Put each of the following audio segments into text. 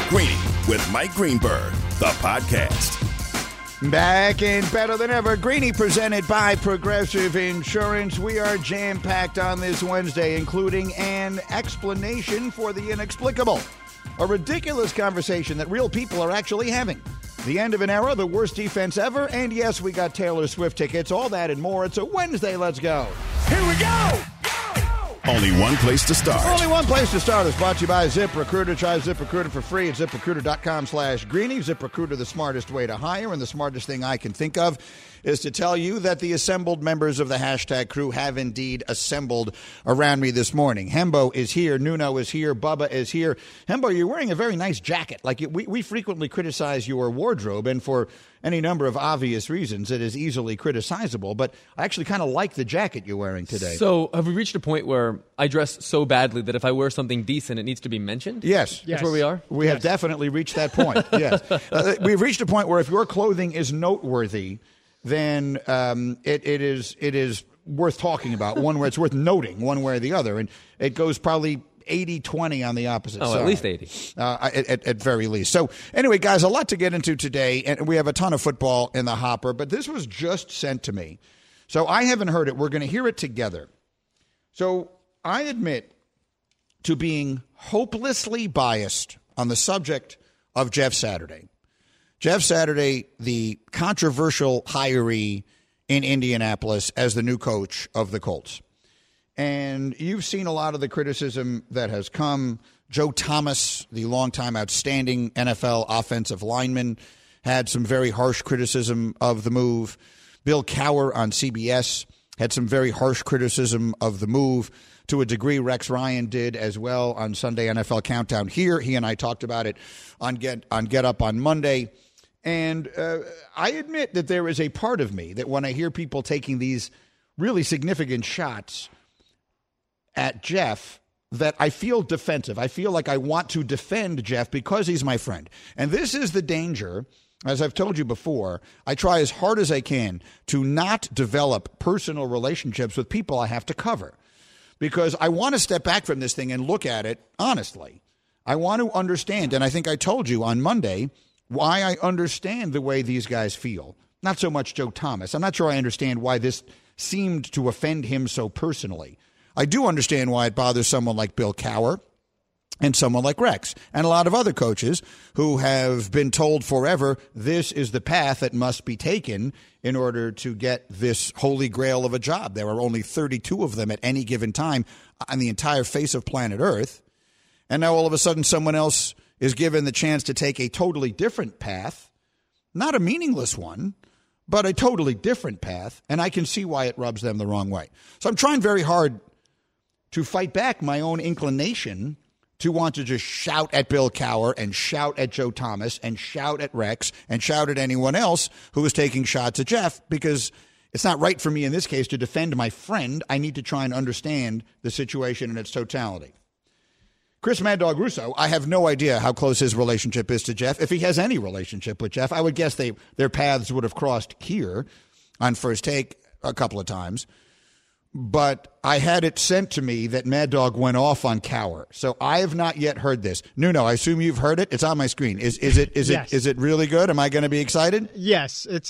Greeny with Mike Greenberg, the podcast. Back and better than ever. Greeny presented by Progressive Insurance. We are jam-packed on this Wednesday, including an explanation for the inexplicable. A ridiculous conversation that real people are actually having. The end of an era, the worst defense ever, and yes, we got Taylor Swift tickets, all that and more. It's a Wednesday. Let's go. Here we go! Only one place to start. Only one place to start is brought to you by ZipRecruiter. Try ZipRecruiter for free at ZipRecruiter.com/Greeny. ZipRecruiter, the smartest way to hire, and the smartest thing I can think of is to tell you that the assembled members of the hashtag crew have indeed assembled around me this morning. Hembo is here. Nuno is here. Bubba is here. Hembo, you're wearing a very nice jacket. Like we frequently criticize your wardrobe, and for any number of obvious reasons, it is easily criticizable. But I actually kind of like the jacket you're wearing today. So have we reached a point where I dress so badly that if I wear something decent, it needs to be mentioned? Yes. That's where we are? We have definitely reached that point, yes. We've reached a point where if your clothing is noteworthy, then it is worth talking about, one where it's worth noting, one way or the other. And it goes probably 80-20 on the opposite side. At least 80. At very least. So anyway, guys, a lot to get into today, and we have a ton of football in the hopper, but this was just sent to me. So I haven't heard it. We're going to hear it together. So I admit to being hopelessly biased on the subject of Jeff Saturday. Jeff Saturday, the controversial hiree in Indianapolis as the new coach of the Colts. And you've seen a lot of the criticism that has come. Joe Thomas, the longtime outstanding NFL offensive lineman, had some very harsh criticism of the move. Bill Cowher on CBS had some very harsh criticism of the move. To a degree, Rex Ryan did as well on Sunday NFL Countdown here. He and I talked about it on Get Up on Monday. And I admit that there is a part of me that when I hear people taking these really significant shots at Jeff, that I feel defensive. I feel like I want to defend Jeff because he's my friend. And this is the danger. As I've told you before, I try as hard as I can to not develop personal relationships with people I have to cover, because I want to step back from this thing and look at it honestly. I want to understand, and I think I told you on Monday, why I understand the way these guys feel. Not so much Joe Thomas. I'm not sure I understand why this seemed to offend him so personally. I do understand why it bothers someone like Bill Cowher and someone like Rex and a lot of other coaches who have been told forever this is the path that must be taken in order to get this holy grail of a job. There are only 32 of them at any given time on the entire face of planet Earth. And now all of a sudden someone else is given the chance to take a totally different path, not a meaningless one, but a totally different path, and I can see why it rubs them the wrong way. So I'm trying very hard to fight back my own inclination to want to just shout at Bill Cowher and shout at Joe Thomas and shout at Rex and shout at anyone else who is taking shots at Jeff, because it's not right for me in this case to defend my friend. I need to try and understand the situation in its totality. Chris Mad Dog Russo, I have no idea how close his relationship is to Jeff. If he has any relationship with Jeff, I would guess their paths would have crossed here on First Take a couple of times. But I had it sent to me that Mad Dog went off on Cowher. So I have not yet heard this. Nuno, I assume you've heard it. It's on my screen. Is it really good? Am I going to be excited? Yes, it's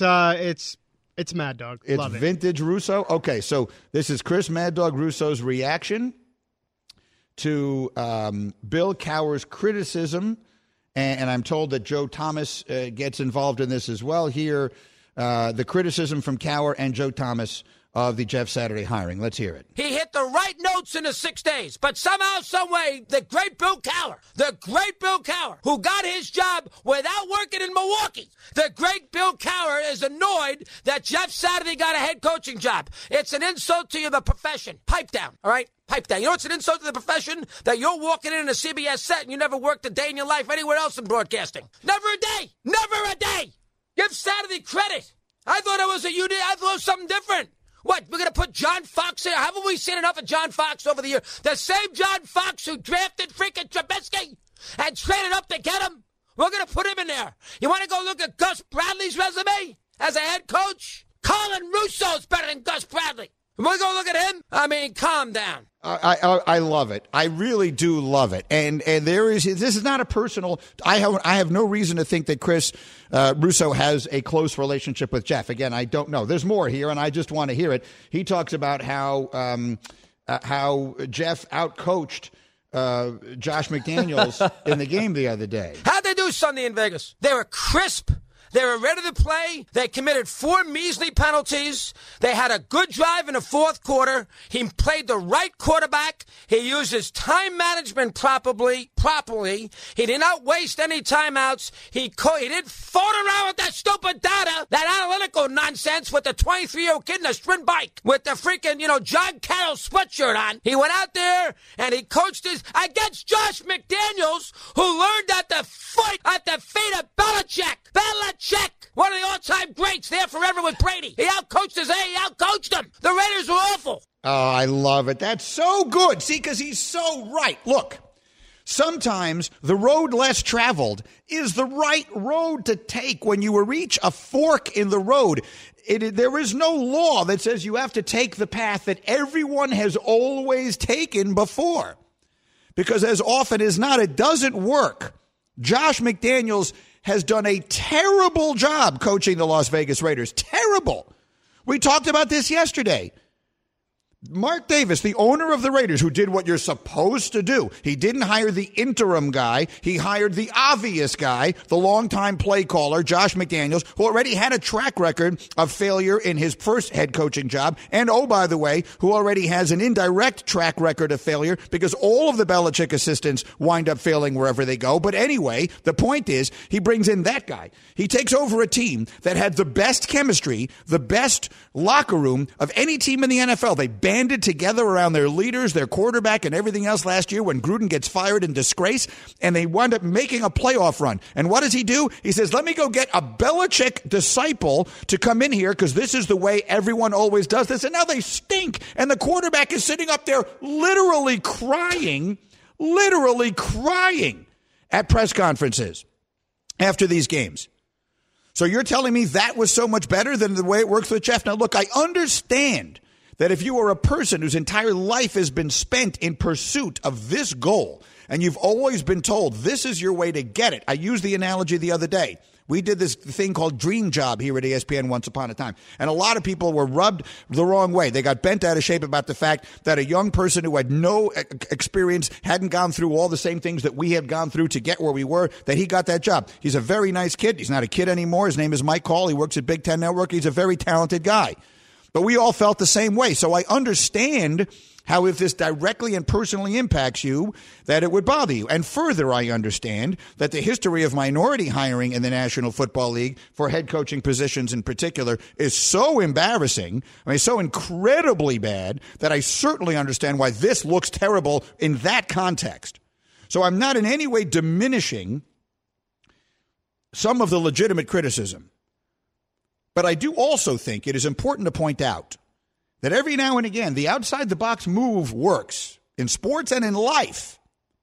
Mad Dog. It's Love it. Vintage Russo. Okay, so this is Chris Mad Dog Russo's reaction to Bill Cowher's criticism, and I'm told that Joe Thomas gets involved in this as well here. The criticism from Cowher and Joe Thomas of the Jeff Saturday hiring. Let's hear it. He hit the right notes in the 6 days, but somehow, someway, the great Bill Cowher, who got his job without working in Milwaukee, the great Bill Cowher is annoyed that Jeff Saturday got a head coaching job. It's an insult to the profession. Pipe down, all right? Pipe down. You know it's an insult to the profession? That you're walking in a CBS set and you never worked a day in your life anywhere else in broadcasting. Never a day. Never a day. Give Saturday credit. I thought it was I thought it was something different. What, we're going to put John Fox here? Haven't we seen enough of John Fox over the year? The same John Fox who drafted freaking Trubisky and traded up to get him. We're going to put him in there. You want to go look at Gus Bradley's resume as a head coach? Colin Russo's better than Gus Bradley. We're going to look at him? I mean, calm down. I love it. I really do love it. And this is not a personal. I have no reason to think that Chris Russo has a close relationship with Jeff. Again, I don't know. There's more here, and I just want to hear it. He talks about how Jeff outcoached Josh McDaniels in the game the other day. How'd they do Sunday in Vegas? They were crisp. They were ready to play. They committed 4 measly penalties. They had a good drive in the fourth quarter. He played the right quarterback. He used his time management properly. He did not waste any timeouts. He didn't phone around with that stupid data, that analytical nonsense with the 23-year-old kid in a sprint bike with the freaking, John Carroll sweatshirt on. He went out there and he coached against Josh McDaniels, who learned at the feet of Belichick. Belichick, one of the all-time greats, there forever with Brady. He outcoached he outcoached him. The Raiders were awful. Oh, I love it. That's so good. See, because he's so right. Look, sometimes the road less traveled is the right road to take when you reach a fork in the road. There is no law that says you have to take the path that everyone has always taken before. Because as often as not, it doesn't work. Josh McDaniels has done a terrible job coaching the Las Vegas Raiders. Terrible. We talked about this yesterday. Mark Davis, the owner of the Raiders, who did what you're supposed to do. He didn't hire the interim guy. He hired the obvious guy, the longtime play caller, Josh McDaniels, who already had a track record of failure in his first head coaching job. And, oh, by the way, who already has an indirect track record of failure because all of the Belichick assistants wind up failing wherever they go. But anyway, the point is he brings in that guy. He takes over a team that had the best chemistry, the best locker room of any team in the NFL. They banded together around their leaders, their quarterback, and everything else last year when Gruden gets fired in disgrace, and they wind up making a playoff run. And what does he do? He says, let me go get a Belichick disciple to come in here because this is the way everyone always does this. And now they stink. And the quarterback is sitting up there literally crying at press conferences after these games. So you're telling me that was so much better than the way it works with Jeff? Now, look, I understand that if you are a person whose entire life has been spent in pursuit of this goal, and you've always been told this is your way to get it. I used the analogy the other day. We did this thing called Dream Job here at ESPN once upon a time. And a lot of people were rubbed the wrong way. They got bent out of shape about the fact that a young person who had no experience, hadn't gone through all the same things that we had gone through to get where we were, that he got that job. He's a very nice kid. He's not a kid anymore. His name is Mike Hall. He works at Big Ten Network. He's a very talented guy. But we all felt the same way. So I understand how if this directly and personally impacts you, that it would bother you. And further, I understand that the history of minority hiring in the National Football League for head coaching positions in particular is so embarrassing, so incredibly bad, that I certainly understand why this looks terrible in that context. So I'm not in any way diminishing some of the legitimate criticism. But I do also think it is important to point out that every now and again, the outside-the-box move works in sports and in life.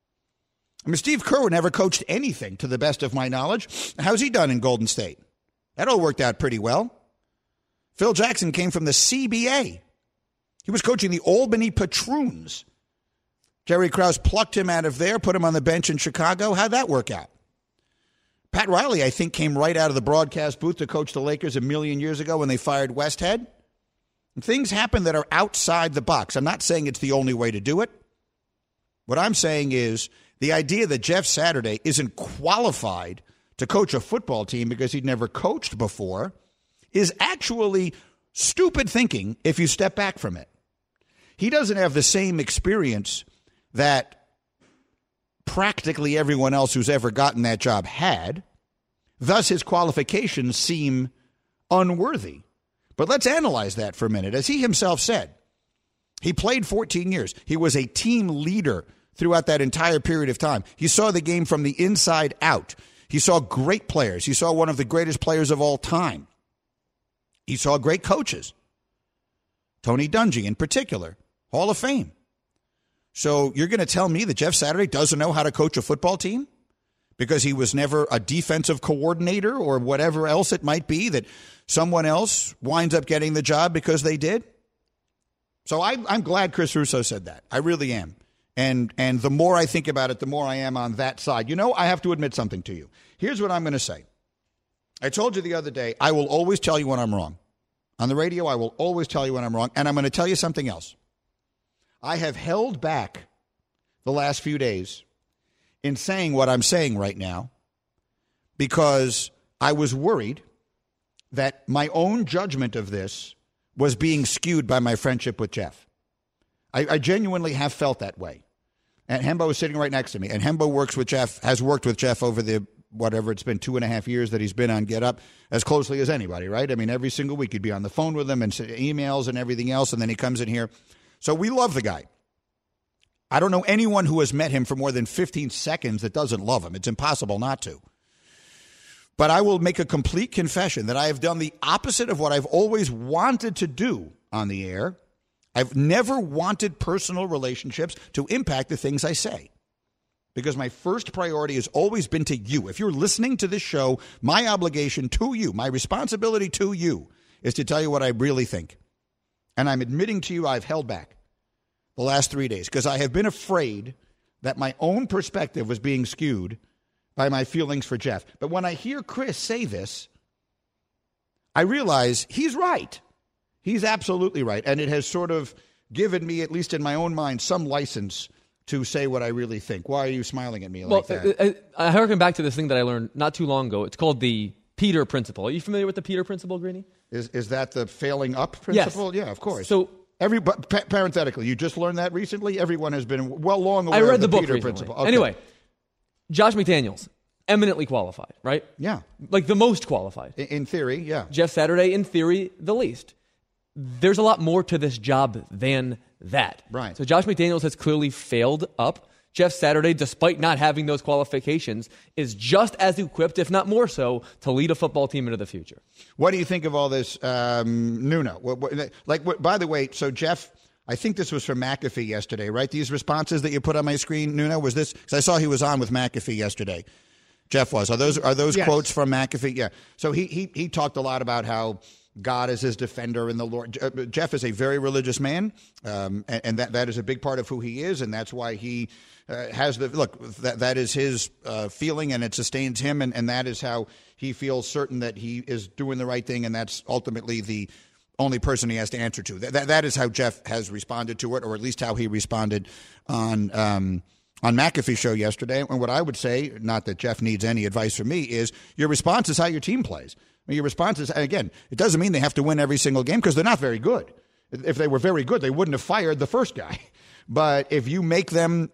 Steve Kerr never coached anything, to the best of my knowledge. How's he done in Golden State? That all worked out pretty well. Phil Jackson came from the CBA. He was coaching the Albany Patroons. Jerry Krause plucked him out of there, put him on the bench in Chicago. How'd that work out? Pat Riley, I think, came right out of the broadcast booth to coach the Lakers a million years ago when they fired Westhead. Things happen that are outside the box. I'm not saying it's the only way to do it. What I'm saying is the idea that Jeff Saturday isn't qualified to coach a football team because he'd never coached before is actually stupid thinking if you step back from it. He doesn't have the same experience that practically everyone else who's ever gotten that job had. Thus, his qualifications seem unworthy. But let's analyze that for a minute. As he himself said, he played 14 years. He was a team leader throughout that entire period of time. He saw the game from the inside out. He saw great players. He saw one of the greatest players of all time. He saw great coaches. Tony Dungy in particular, Hall of Fame. So you're going to tell me that Jeff Saturday doesn't know how to coach a football team because he was never a defensive coordinator or whatever else it might be that someone else winds up getting the job because they did? So I'm glad Chris Russo said that. I really am. And the more I think about it, the more I am on that side. You know, I have to admit something to you. Here's what I'm going to say. I told you the other day, I will always tell you when I'm wrong. On the radio, I will always tell you when I'm wrong. And I'm going to tell you something else. I have held back the last few days in saying what I'm saying right now because I was worried that my own judgment of this was being skewed by my friendship with Jeff. I genuinely have felt that way. And Hembo is sitting right next to me. And Hembo has worked with Jeff over the, whatever it's been, 2.5 years that he's been on Get Up, as closely as anybody, right? I mean, every single week he'd be on the phone with him and emails and everything else, and then he comes in here. So we love the guy. I don't know anyone who has met him for more than 15 seconds that doesn't love him. It's impossible not to. But I will make a complete confession that I have done the opposite of what I've always wanted to do on the air. I've never wanted personal relationships to impact the things I say because my first priority has always been to you. If you're listening to this show, my obligation to you, my responsibility to you is to tell you what I really think. And I'm admitting to you I've held back the last 3 days because I have been afraid that my own perspective was being skewed by my feelings for Jeff. But when I hear Chris say this, I realize he's right. He's absolutely right. And it has sort of given me, at least in my own mind, some license to say what I really think. Why are you smiling at me like that? I harken back to this thing that I learned not too long ago. It's called the Peter Principle. Are you familiar with the Peter Principle, Greeny? Is that the failing up principle? Yes. Yeah, of course. So, parenthetically, you just learned that recently? Everyone has been long aware I read of the book Peter recently. Principle. Okay. Anyway, Josh McDaniels, eminently qualified, right? Yeah. Like the most qualified. In theory, yeah. Jeff Saturday, in theory, the least. There's a lot more to this job than that. Right. So Josh McDaniels has clearly failed up. Jeff Saturday, despite not having those qualifications, is just as equipped, if not more so, to lead a football team into the future. What do you think of all this, Nuno? By the way, so Jeff, I think this was from McAfee yesterday, right? These responses that you put on my screen, Nuno, was this? Because I saw he was on with McAfee yesterday. Jeff was. Are those yes. Quotes from McAfee? Yeah. So he talked a lot about how God is his defender and the Lord. Jeff is a very religious man, and that is a big part of who he is, and that's why he has the look. That is his feeling, and it sustains him, and that is how he feels certain that he is doing the right thing, and that's ultimately the only person he has to answer to. That is how Jeff has responded to it, or at least how he responded on McAfee's show yesterday. And what I would say, not that Jeff needs any advice from me, is your response is how your team plays. I mean, your response is, again, it doesn't mean they have to win every single game because they're not very good. If they were very good, they wouldn't have fired the first guy. But if you make them,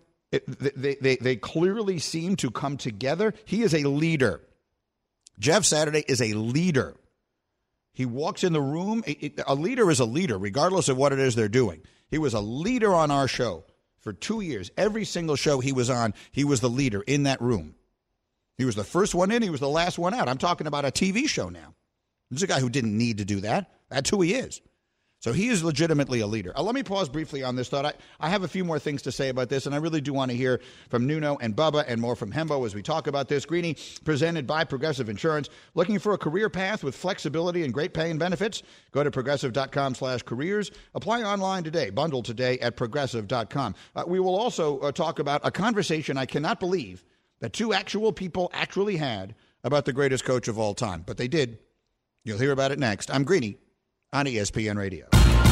they clearly seem to come together. He is a leader. Jeff Saturday is a leader. He walks in the room. A leader is a leader, regardless of what it is they're doing. He was a leader on our show for 2 years. Every single show he was on, he was the leader in that room. He was the first one in. He was the last one out. I'm talking about a TV show now. This is a guy who didn't need to do that. That's who he is. So he is legitimately a leader. Let me pause briefly on this thought. I have a few more things to say about this, and I really do want to hear from Nuno and Bubba and more from Hembo as we talk about this. Greeny, presented by Progressive Insurance. Looking for a career path with flexibility and great pay and benefits? Go to Progressive.com/careers. Apply online today. Bundle today at Progressive.com. We will also talk about a conversation I cannot believe that two actual people actually had about the greatest coach of all time. But they did. You'll hear about it next. I'm Greeny on ESPN Radio.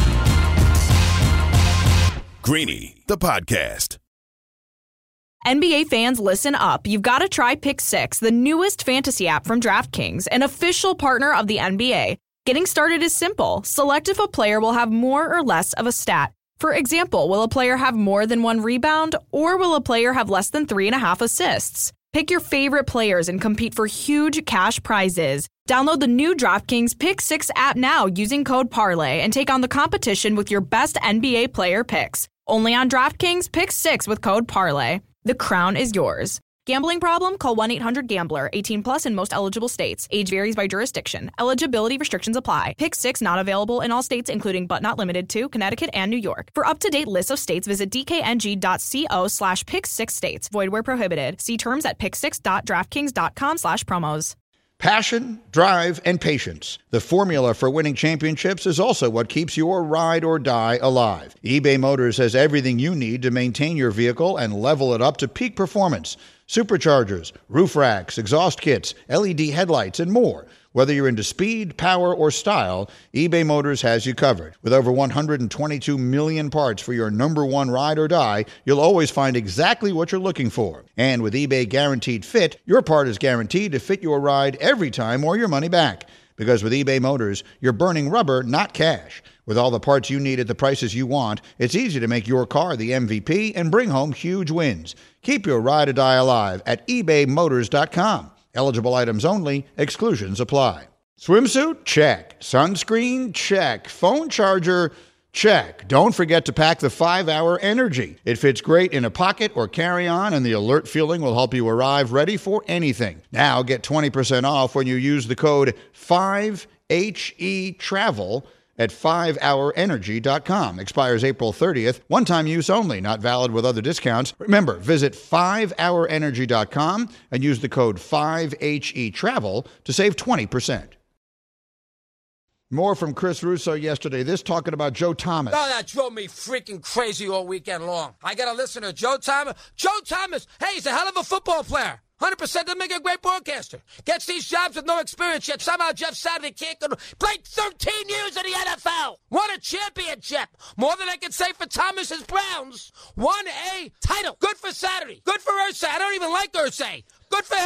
Greeny, the podcast. NBA fans, listen up. You've got to try Pick 6, the newest fantasy app from DraftKings, an official partner of the NBA. Getting started is simple. Select if a player will have more or less of a stat. For example, will a player have more than 1 rebound, or will a player have less than 3.5 assists? Pick your favorite players and compete for huge cash prizes. Download the new DraftKings Pick 6 app now using code PARLAY and take on the competition with your best NBA player picks. Only on DraftKings Pick 6 with code PARLAY. The crown is yours. Gambling problem? Call 1-800-GAMBLER. 18 plus in most eligible states. Age varies by jurisdiction. Eligibility restrictions apply. Pick 6 not available in all states, including but not limited to Connecticut and New York. For up-to-date lists of states, visit dkng.co/pick6states. Void where prohibited. See terms at pick6.draftkings.com/promos. Passion, drive, and patience. The formula for winning championships is also what keeps your ride or die alive. eBay Motors has everything you need to maintain your vehicle and level it up to peak performance. Superchargers, roof racks, exhaust kits, LED headlights, and more. Whether you're into speed, power, or style, eBay Motors has you covered. With over 122 million parts for your number one ride or die, you'll always find exactly what you're looking for. And with eBay Guaranteed Fit, your part is guaranteed to fit your ride every time or your money back. Because with eBay Motors, you're burning rubber, not cash. With all the parts you need at the prices you want, it's easy to make your car the MVP and bring home huge wins. Keep your ride or die alive at ebaymotors.com. Eligible items only. Exclusions apply. Swimsuit? Check. Sunscreen? Check. Phone charger? Check. Don't forget to pack the 5-Hour Energy. It fits great in a pocket or carry-on, and the alert feeling will help you arrive ready for anything. Now get 20% off when you use the code 5HETRAVEL at 5hourenergy.com. Expires April 30th. One-time use only, not valid with other discounts. Remember, visit 5hourenergy.com and use the code 5HETRAVEL to save 20%. More from Chris Russo yesterday. This talking about Joe Thomas. Oh, that drove me freaking crazy all weekend long. I got to listen to Joe Thomas. Joe Thomas, hey, he's a hell of a football player. 100% doesn't make a great broadcaster. Gets these jobs with no experience, yet somehow Jeff Saturday can't go to... Played 13 years in the NFL. Won a championship. More than I can say for Thomas's Browns. Won a title. Good for Saturday. Good for Irsay. I don't even like Irsay. Good for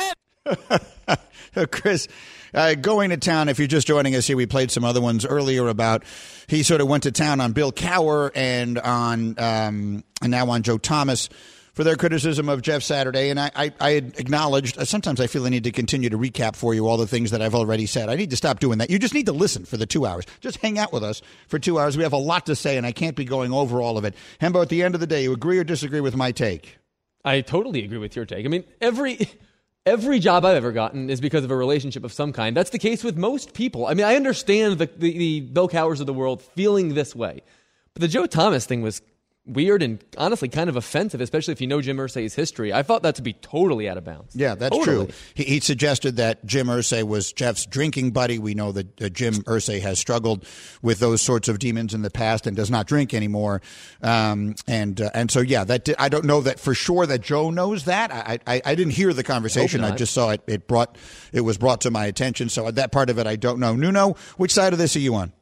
him. Chris, going to town, if you're just joining us here, we played some other ones earlier about he sort of went to town on Bill Cowher and on and now on Joe Thomas for their criticism of Jeff Saturday. And I had acknowledged, sometimes I feel I need to continue to recap for you all the things that I've already said. I need to stop doing that. You just need to listen for the 2 hours. Just hang out with us for 2 hours. We have a lot to say, and I can't be going over all of it. Hembo, at the end of the day, you agree or disagree with my take? I totally agree with your take. I mean, every job I've ever gotten is because of a relationship of some kind. That's the case with most people. I mean, I understand the Bill Cowhers of the world feeling this way. But the Joe Thomas thing was weird and honestly kind of offensive, especially if you know Jim Irsay's history. I thought that to be totally out of bounds. Yeah, that's true. He suggested that Jim Irsay was Jeff's drinking buddy. We know that Jim Irsay has struggled with those sorts of demons in the past and does not drink anymore. And so, yeah, I don't know that for sure that Joe knows that. I didn't hear the conversation. I just saw it. It was brought to my attention. So that part of it, I don't know. Nuno, which side of this are you on?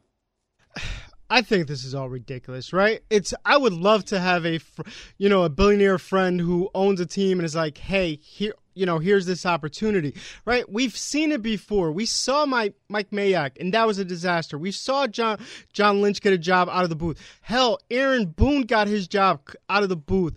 I think this is all ridiculous, right? I would love to have a billionaire friend who owns a team and is like, hey, here, here's this opportunity, right? We've seen it before. We saw Mike Mayock, and that was a disaster. We saw John Lynch get a job out of the booth. Hell, Aaron Boone got his job out of the booth.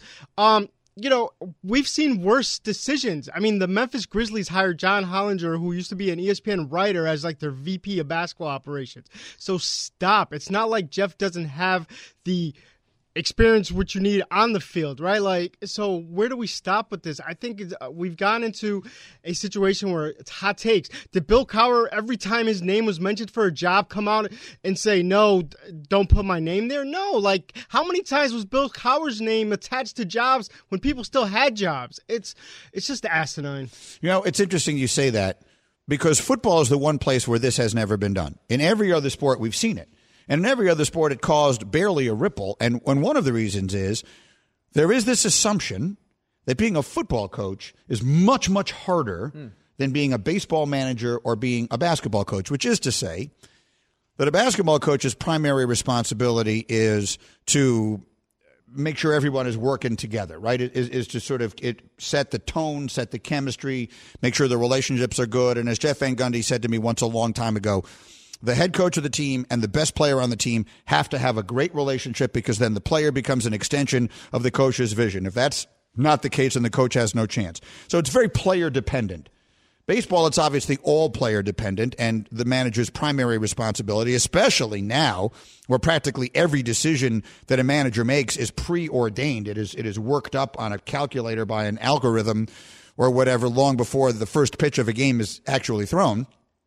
We've seen worse decisions. I mean, the Memphis Grizzlies hired John Hollinger, who used to be an ESPN writer, as like their VP of basketball operations. So stop. It's not like Jeff doesn't have the experience what you need on the field, right? Like, so where do we stop with this? I think we've gone into a situation where it's hot takes. Did Bill Cowher, every time his name was mentioned for a job, come out and say, no, don't put my name there? No. Like, how many times was Bill Cowher's name attached to jobs when people still had jobs? It's just asinine. It's interesting you say that because football is the one place where this has never been done. In every other sport, we've seen it. And in every other sport, it caused barely a ripple. And one of the reasons is there is this assumption that being a football coach is much, much harder than being a baseball manager or being a basketball coach, which is to say that a basketball coach's primary responsibility is to make sure everyone is working together, right? It is to sort of set the tone, set the chemistry, make sure the relationships are good. And as Jeff Van Gundy said to me once a long time ago, the head coach of the team and the best player on the team have to have a great relationship because then the player becomes an extension of the coach's vision. If that's not the case, then the coach has no chance. So it's very player dependent. Baseball, it's obviously all player dependent and the manager's primary responsibility, especially now where practically every decision that a manager makes is preordained. It is worked up on a calculator by an algorithm or whatever long before the first pitch of a game is actually thrown.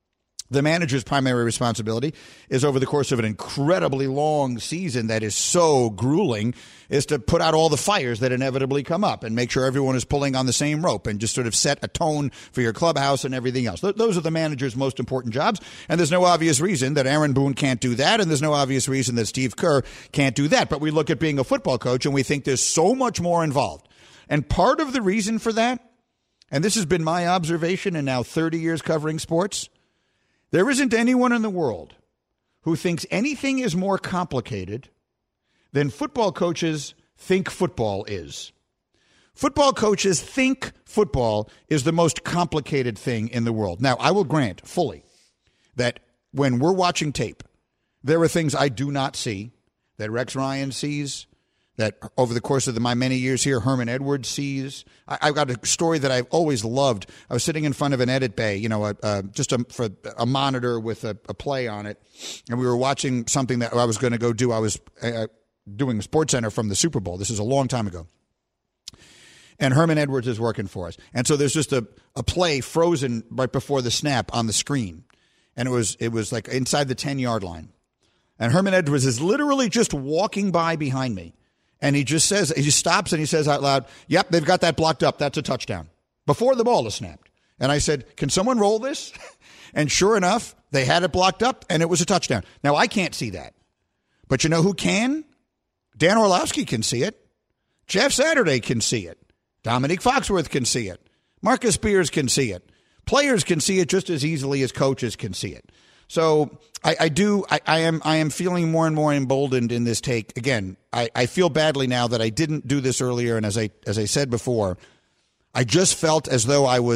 The manager's primary responsibility is over the course of an incredibly long season that is so grueling is to put out all the fires that inevitably come up and make sure everyone is pulling on the same rope and just sort of set a tone for your clubhouse and everything else. Those are the manager's most important jobs, and there's no obvious reason that Aaron Boone can't do that, and there's no obvious reason that Steve Kerr can't do that. But we look at being a football coach and we think there's so much more involved. And part of the reason for that, and this has been my observation in now 30 years covering sports, there isn't anyone in the world who thinks anything is more complicated than football coaches think football is. Football coaches think football is the most complicated thing in the world. Now, I will grant fully that when we're watching tape, there are things I do not see that Rex Ryan sees, that over the course of my many years here, Herman Edwards sees. I've got a story that I've always loved. I was sitting in front of an edit bay, for a monitor with a play on it, and we were watching something that I was going to go do. I was doing SportsCenter from the Super Bowl. This is a long time ago. And Herman Edwards is working for us. And so there's just a play frozen right before the snap on the screen. And it was like inside the 10-yard line. And Herman Edwards is literally just walking by behind me. And he stops and he says out loud, "Yep, they've got that blocked up. That's a touchdown." Before the ball is snapped. And I said, "Can someone roll this?" And sure enough, they had it blocked up and it was a touchdown. Now, I can't see that. But you know who can? Dan Orlovsky can see it. Jeff Saturday can see it. Dominique Foxworth can see it. Marcus Spears can see it. Players can see it just as easily as coaches can see it. So I am feeling more and more emboldened in this take. Again, I feel badly now that I didn't do this earlier, and as I said before, I just felt as though I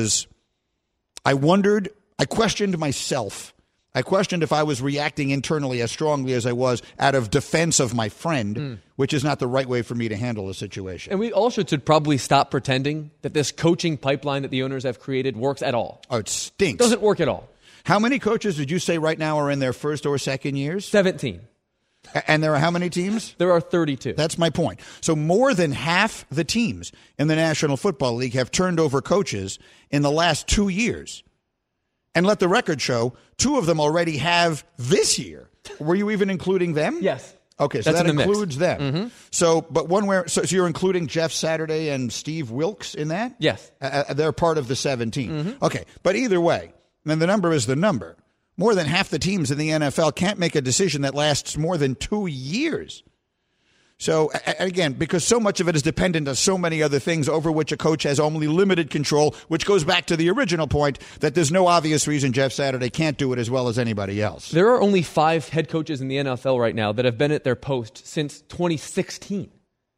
questioned myself. I questioned if I was reacting internally as strongly as I was out of defense of my friend, which is not the right way for me to handle the situation. And we all should probably stop pretending that this coaching pipeline that the owners have created works at all. Oh, it stinks. Doesn't work at all. How many coaches did you say right now are in their first or second years? 17. And there are how many teams? There are 32. That's my point. So more than half the teams in the National Football League have turned over coaches in the last 2 years. And let the record show, 2 of them already have this year. Were you even including them? Yes. Okay, so That's that in the includes mix. them. Mm-hmm. So you're including Jeff Saturday and Steve Wilkes in that? Yes. They're part of the 17. Mm-hmm. Okay, but either way, then the number is the number. More than half the teams in the NFL can't make a decision that lasts more than 2 years. So, again, because so much of it is dependent on so many other things over which a coach has only limited control, which goes back to the original point that there's no obvious reason Jeff Saturday can't do it as well as anybody else. There are only 5 head coaches in the NFL right now that have been at their post since 2016.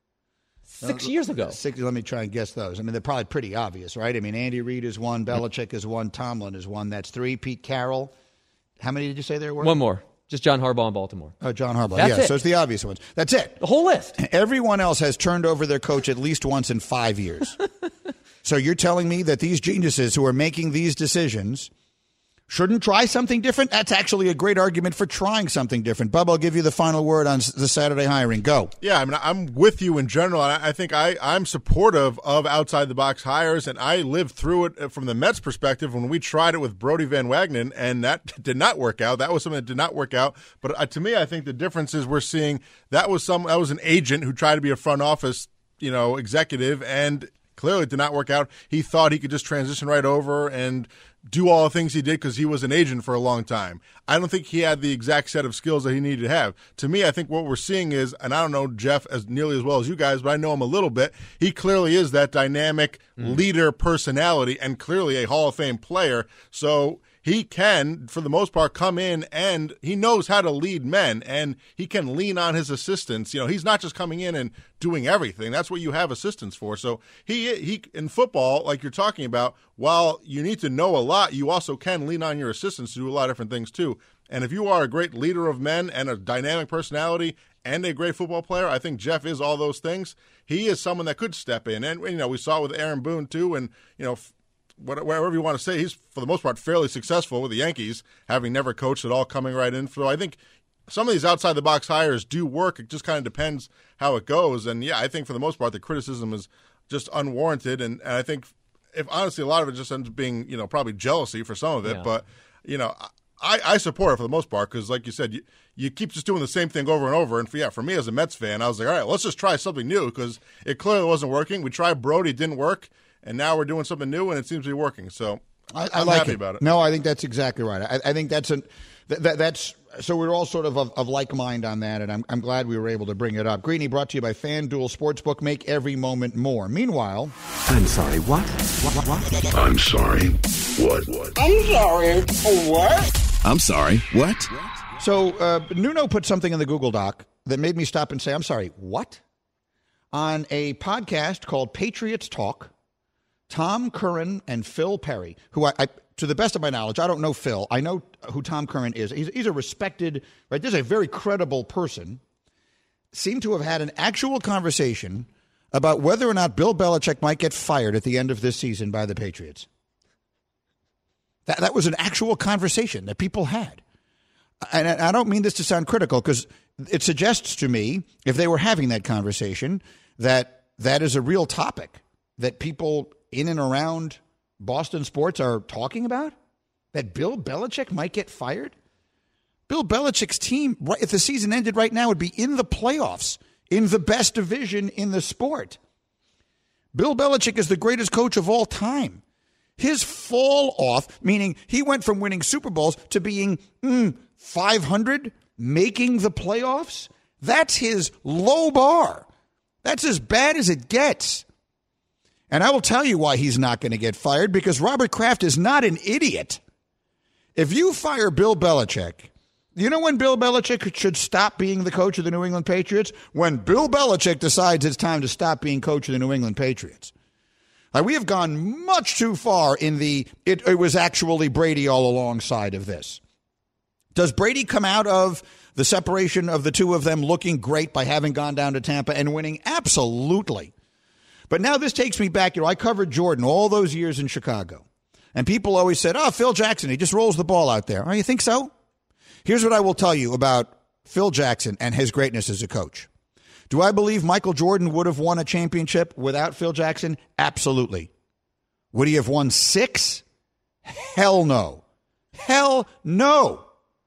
6 years ago. Let me try and guess those. I mean, they're probably pretty obvious, right? I mean, Andy Reid is one, Belichick is one, Tomlin is one. That's 3. Pete Carroll. How many did you say there were? One more. Just John Harbaugh in Baltimore. Oh, John Harbaugh. That's it. So it's the obvious ones. That's it. The whole list. Everyone else has turned over their coach at least once in 5 years. So you're telling me that these geniuses who are making these decisions shouldn't try something different? That's actually a great argument for trying something different. Bubba, I'll give you the final word on the Saturday hiring. Go. Yeah, I mean, I'm with you in general. I think I'm supportive of outside-the-box hires, and I lived through it from the Mets' perspective when we tried it with Brodie Van Wagenen, and that did not work out. That was something that did not work out. But to me, I think the difference is we're seeing that was an agent who tried to be a front office, executive, and clearly it did not work out. He thought he could just transition right over and do all the things he did because he was an agent for a long time. I don't think he had the exact set of skills that he needed to have. To me, I think what we're seeing is, and I don't know Jeff as nearly as well as you guys, but I know him a little bit. He clearly is that dynamic leader personality and clearly a Hall of Fame player. So he can, for the most part, come in and he knows how to lead men and he can lean on his assistants. He's not just coming in and doing everything. That's what you have assistants for. So he in football, like you're talking about, while you need to know a lot, you also can lean on your assistants to do a lot of different things too. And if you are a great leader of men and a dynamic personality and a great football player, I think Jeff is all those things. He is someone that could step in. And, we saw it with Aaron Boone too. And, whatever you want to say, he's, for the most part, fairly successful with the Yankees, having never coached at all, coming right in. So I think some of these outside-the-box hires do work. It just kind of depends how it goes. And, yeah, I think for the most part the criticism is just unwarranted. And I think, if honestly, a lot of it just ends up being, probably jealousy for some of it. Yeah. But, I support it for the most part because, like you said, you keep just doing the same thing over and over. And for me as a Mets fan, I was like, all right, let's just try something new because it clearly wasn't working. We tried Brody, it didn't work, and now we're doing something new, and it seems to be working. So I'm like happy about it. No, I think that's exactly right. I think that's so we're all sort of like mind on that, and I'm glad we were able to bring it up. Greeny brought to you by FanDuel Sportsbook. Make every moment more. Meanwhile, I'm sorry, what? What? I'm sorry. What? I'm sorry. What? I'm sorry. What? So Nuno put something in the Google Doc that made me stop and say, I'm sorry, what? On a podcast called Patriots Talk, Tom Curran and Phil Perry, who I to the best of my knowledge, I don't know Phil. I know who Tom Curran is. He's a respected, right? This is a very credible person. Seem to have had an actual conversation about whether or not Bill Belichick might get fired at the end of this season by the Patriots. That was an actual conversation that people had. And I don't mean this to sound critical because it suggests to me, if they were having that conversation, that is a real topic that people in and around Boston sports are talking about, that Bill Belichick might get fired. Bill Belichick's team, if the season ended right now, would be in the playoffs, in the best division in the sport. Bill Belichick is the greatest coach of all time. His fall off, meaning he went from winning Super Bowls to being 500, making the playoffs, that's his low bar. That's as bad as it gets. And I will tell you why he's not going to get fired, because Robert Kraft is not an idiot. If you fire Bill Belichick, you know when Bill Belichick should stop being the coach of the New England Patriots? When Bill Belichick decides it's time to stop being coach of the New England Patriots. Like, we have gone much too far in it was actually Brady all alongside of this. Does Brady come out of the separation of the two of them looking great by having gone down to Tampa and winning? Absolutely. But now this takes me back. I covered Jordan all those years in Chicago. And people always said, Phil Jackson, he just rolls the ball out there. Oh, you think so? Here's what I will tell you about Phil Jackson and his greatness as a coach. Do I believe Michael Jordan would have won a championship without Phil Jackson? Absolutely. Would he have won 6? Hell no. Hell no.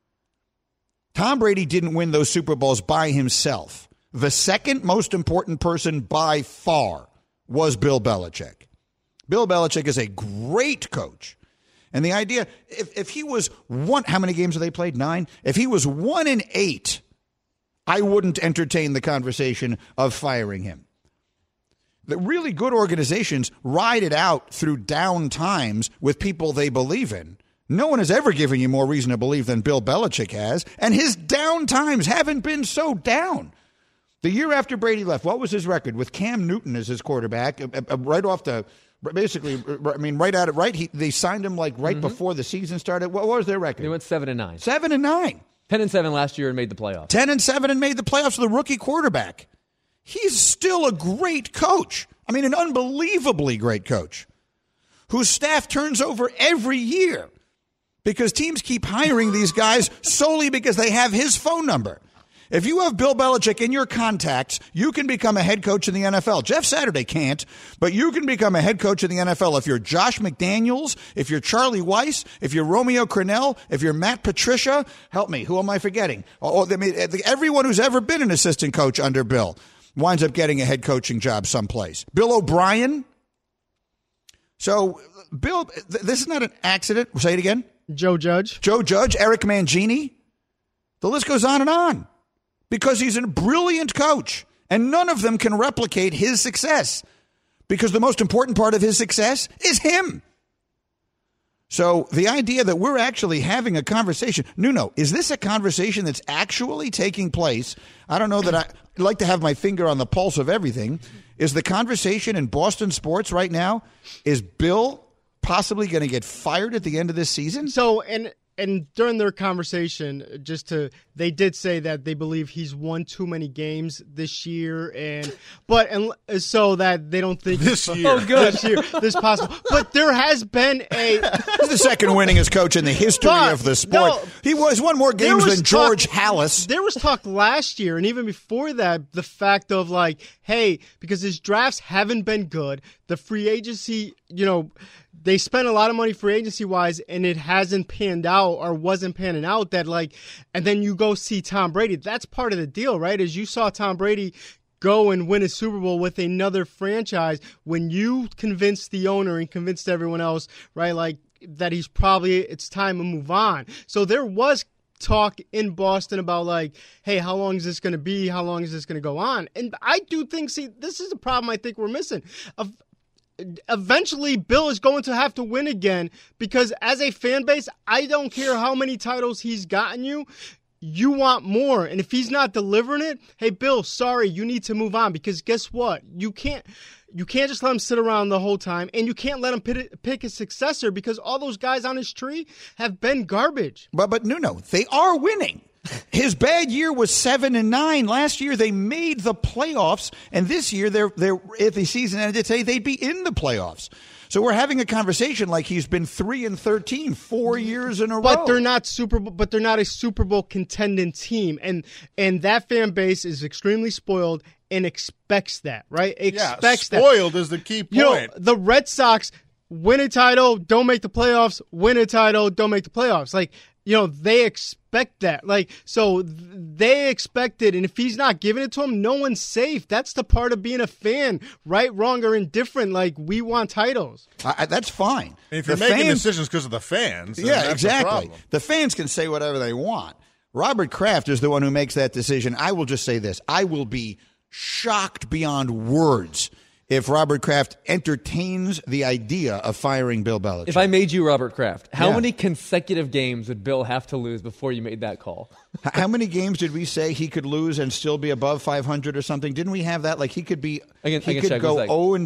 Tom Brady didn't win those Super Bowls by himself. The second most important person by far was Bill Belichick. Bill Belichick is a great coach. And the idea, if he was how many games have they played? 9? If he was 1-8, I wouldn't entertain the conversation of firing him. The really good organizations ride it out through down times with people they believe in. No one has ever given you more reason to believe than Bill Belichick has, and his down times haven't been so down. The year after Brady left, what was his record with Cam Newton as his quarterback? Right off the, basically, I mean, right out of they signed him like right before the season started. What was their record? They went 7-9. 7-9. 10-7 last year and made the playoffs. 10-7 and made the playoffs with a rookie quarterback. He's still a great coach. I mean, an unbelievably great coach whose staff turns over every year because teams keep hiring these guys solely because they have his phone number. If you have Bill Belichick in your contacts, you can become a head coach in the NFL. Jeff Saturday can't, but you can become a head coach in the NFL if you're Josh McDaniels, if you're Charlie Weiss, if you're Romeo Crennel, if you're Matt Patricia. Help me, who am I forgetting? Everyone who's ever been an assistant coach under Bill winds up getting a head coaching job someplace. Bill O'Brien. So, Bill, this is not an accident. Say it again. Joe Judge, Eric Mangini. The list goes on and on. Because he's a brilliant coach, and none of them can replicate his success because the most important part of his success is him. So the idea that we're actually having a conversation, Nuno, is this a conversation that's actually taking place? I don't know that I like to have my finger on the pulse of everything. Is the conversation in Boston sports right now, is Bill possibly going to get fired at the end of this season? So, and during their conversation, they did say that they believe he's won too many games this year, so that they don't think this year. Oh, good. This possible. But there has been he's the second winningest coach in the history of the sport. No, he won more games than George Halas. There was talk last year, and even before that, the fact of like, hey, because his drafts haven't been good, the free agency, they spent a lot of money free agency-wise, and it hasn't panned out out or wasn't panning out that and then you go see Tom Brady. That's part of the deal, right? As you saw Tom Brady go and win a Super Bowl with another franchise, when you convinced the owner and convinced everyone else, right, that it's time to move on. So there was talk in Boston about hey, how long is this going to be? How long is this going to go on? And I do think, this is the problem I think we're missing. Eventually, Bill is going to have to win again because as a fan base, I don't care how many titles he's gotten you. You want more. And if he's not delivering it, hey, Bill, sorry, you need to move on because guess what? You can't just let him sit around the whole time, and you can't let him pick a successor because all those guys on his tree have been garbage. But Nuno, they are winning. His bad year was 7-9. Last year they made the playoffs, and this year they're if the season ended today, they'd be in the playoffs. So we're having a conversation like he's been 3-13 4 years in a row. But they're not a Super Bowl contending team, and that fan base is extremely spoiled and expects that, right? Spoiled is the key point. The Red Sox win a title, don't make the playoffs. Win a title, don't make the playoffs. They expect that. So they expect it, and if he's not giving it to them, no one's safe. That's the part of being a fan, right, wrong, or indifferent. We want titles. That's fine. And if you're making decisions because of the fans, then that's exactly. a problem. The fans can say whatever they want. Robert Kraft is the one who makes that decision. I will just say this. I will be shocked beyond words if Robert Kraft entertains the idea of firing Bill Belichick. If I made you Robert Kraft, how many consecutive games would Bill have to lose before you made that call? How many games did we say he could lose and still be above 500 or something? Didn't we have that? He could be he could go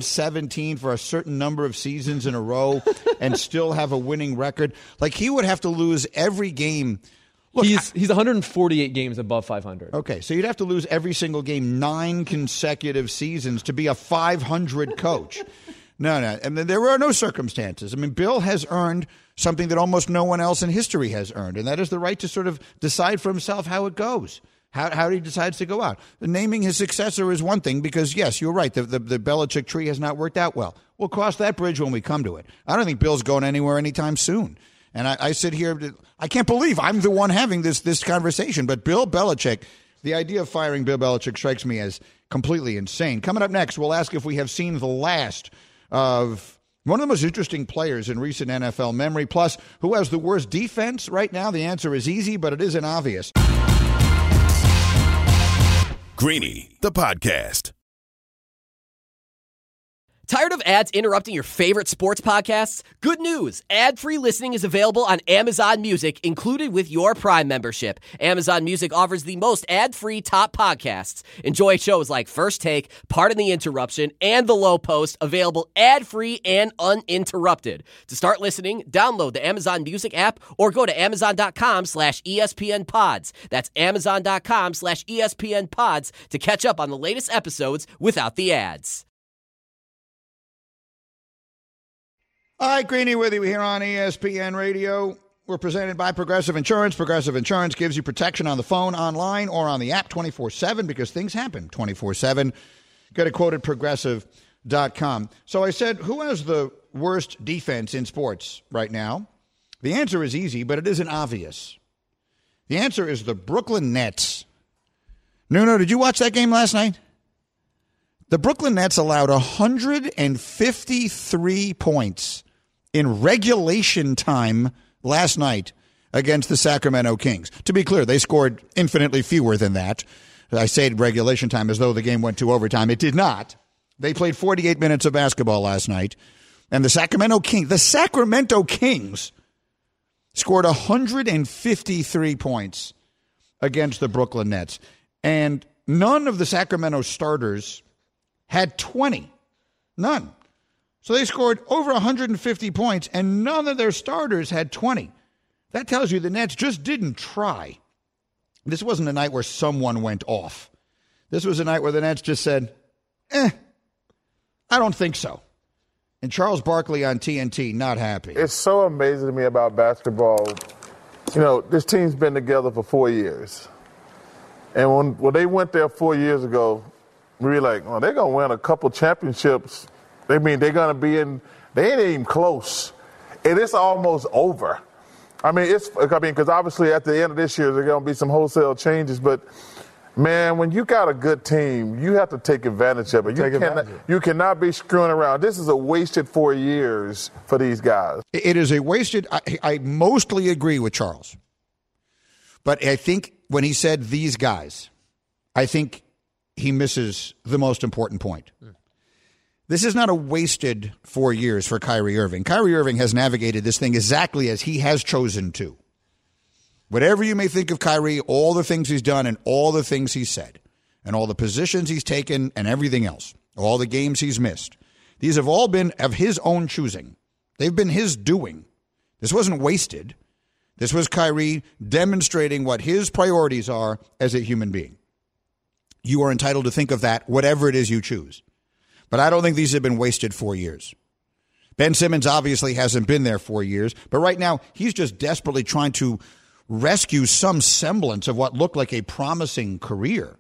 0-17 for a certain number of seasons in a row and still have a winning record. He would have to lose every game. Look, he's 148 games above 500. Okay, so you'd have to lose every single game 9 consecutive seasons to be a 500 coach. No. And there are no circumstances. Bill has earned something that almost no one else in history has earned, and that is the right to sort of decide for himself how it goes, how he decides to go out. Naming his successor is one thing because, yes, you're right, the Belichick tree has not worked out well. We'll cross that bridge when we come to it. I don't think Bill's going anywhere anytime soon. And I sit here, I can't believe I'm the one having this conversation. But Bill Belichick, the idea of firing Bill Belichick strikes me as completely insane. Coming up next, we'll ask if we have seen the last of one of the most interesting players in recent NFL memory. Plus, who has the worst defense right now? The answer is easy, but it isn't obvious. Greeny, the podcast. Tired of ads interrupting your favorite sports podcasts? Good news! Ad-free listening is available on Amazon Music, included with your Prime membership. Amazon Music offers the most ad-free top podcasts. Enjoy shows like First Take, Pardon the Interruption, and The Low Post, available ad-free and uninterrupted. To start listening, download the Amazon Music app or go to Amazon.com/ESPN Pods. That's Amazon.com/ESPN Pods to catch up on the latest episodes without the ads. All right, Greeny with you here on ESPN Radio. We're presented by Progressive Insurance. Progressive Insurance gives you protection on the phone, online, or on the app 24/7 because things happen 24/7. Get a quote at Progressive.com. So I said, who has the worst defense in sports right now? The answer is easy, but it isn't obvious. The answer is the Brooklyn Nets. Nuno, did you watch that game last night? The Brooklyn Nets allowed 153 points in regulation time last night against the Sacramento Kings. To be clear, they scored infinitely fewer than that. I say regulation time as though the game went to overtime. It did not. They played 48 minutes of basketball last night. And the Sacramento Kings scored 153 points against the Brooklyn Nets. And none of the Sacramento starters had 20. None. So they scored over 150 points, and none of their starters had 20. That tells you the Nets just didn't try. This wasn't a night where someone went off. This was a night where the Nets just said, I don't think so. And Charles Barkley on TNT, not happy. It's so amazing to me about basketball. This team's been together for 4 years. And when they went there 4 years ago, we were like, they're going to win a couple championships. They're going to be in, they ain't even close. And it's almost over. because obviously at the end of this year, there are going to be some wholesale changes. But, man, when you got a good team, you have to take advantage of it. You cannot be screwing around. This is a wasted 4 years for these guys. It is a wasted – I mostly agree with Charles. But I think when he said these guys, I think he misses the most important point. This is not a wasted 4 years for Kyrie Irving. Kyrie Irving has navigated this thing exactly as he has chosen to. Whatever you may think of Kyrie, all the things he's done and all the things he's said and all the positions he's taken and everything else, all the games he's missed, these have all been of his own choosing. They've been his doing. This wasn't wasted. This was Kyrie demonstrating what his priorities are as a human being. You are entitled to think of that, whatever it is you choose. But I don't think these have been wasted 4 years. Ben Simmons obviously hasn't been there 4 years, but right now he's just desperately trying to rescue some semblance of what looked like a promising career.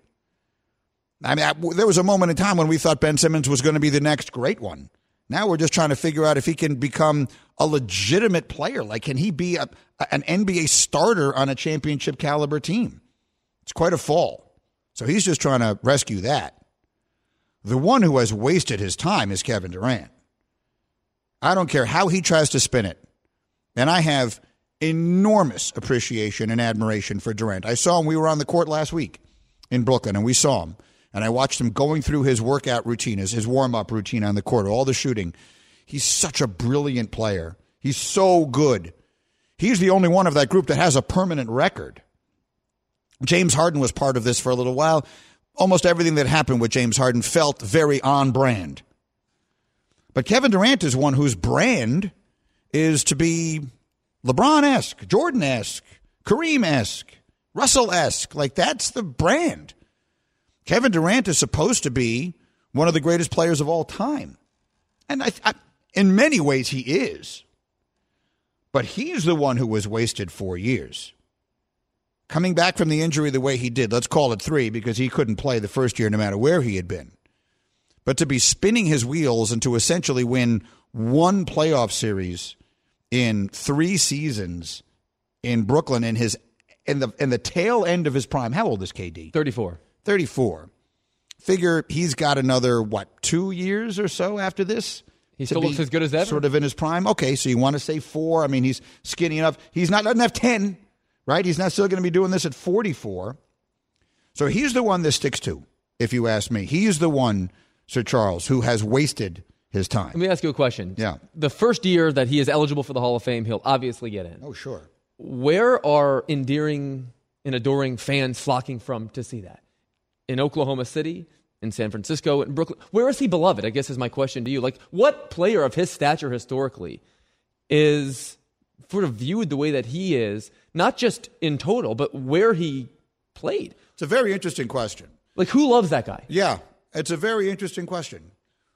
I mean, there was a moment in time when we thought Ben Simmons was going to be the next great one. Now we're just trying to figure out if he can become a legitimate player. Like, can he be an NBA starter on a championship caliber team? It's quite a fall. So he's just trying to rescue that. The one who has wasted his time is Kevin Durant. I don't care how he tries to spin it. And I have enormous appreciation and admiration for Durant. I saw him. We were on the court last week in Brooklyn, and we saw him. And I watched him going through his workout routine, his warm-up routine on the court, all the shooting. He's such a brilliant player. He's so good. He's the only one of that group that has a permanent record. James Harden was part of this for a little while. Almost everything that happened with James Harden felt very on brand. But Kevin Durant is one whose brand is to be LeBron-esque, Jordan-esque, Kareem-esque, Russell-esque. Like, that's the brand. Kevin Durant is supposed to be one of the greatest players of all time. And in many ways he is. But he's the one who was wasted 4 years. Coming back from the injury the way he did, let's call it 3 because he couldn't play the first year no matter where he had been. But to be spinning his wheels and to essentially win one playoff series in 3 seasons in Brooklyn in the tail end of his prime. How old is KD? 34. Figure he's got another, 2 years or so after this? He still looks as good as ever. Sort of in his prime. Okay, so you want to say 4. I mean, he's skinny enough. Doesn't have 10. Right? He's not still going to be doing this at 44. So he's the one that sticks to, if you ask me. He's the one, Sir Charles, who has wasted his time. Let me ask you a question. Yeah. The first year that he is eligible for the Hall of Fame, he'll obviously get in. Oh, sure. Where are endearing and adoring fans flocking from to see that? In Oklahoma City, in San Francisco, in Brooklyn? Where is he beloved, I guess is my question to you. Like, what player of his stature historically is sort of viewed the way that he is, not just in total, but where he played? It's a very interesting question. Like, who loves that guy? Yeah, it's a very interesting question.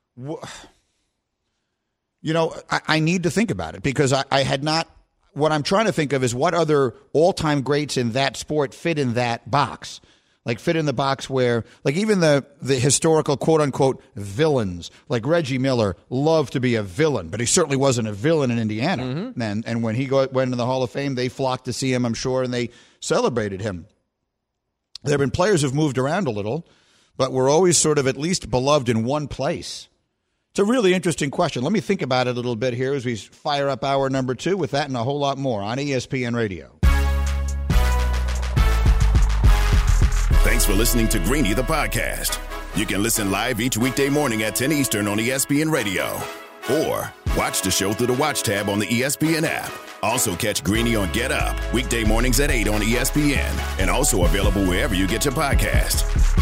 You know, I need to think about it because I had not. What I'm trying to think of is what other all-time greats in that sport fit in that box. Like, fit in the box where, like, even the historical quote-unquote villains, like Reggie Miller, loved to be a villain, but he certainly wasn't a villain in Indiana. Mm-hmm. And when he went into the Hall of Fame, they flocked to see him, I'm sure, and they celebrated him. There have been players who've moved around a little, but were always sort of at least beloved in one place. It's a really interesting question. Let me think about it a little bit here as we fire up hour number 2 with that and a whole lot more on ESPN Radio. Thanks for listening to Greeny, the podcast. You can listen live each weekday morning at 10 Eastern on ESPN Radio. Or watch the show through the Watch tab on the ESPN app. Also catch Greeny on Get Up, weekday mornings at 8 on ESPN. And also available wherever you get your podcast.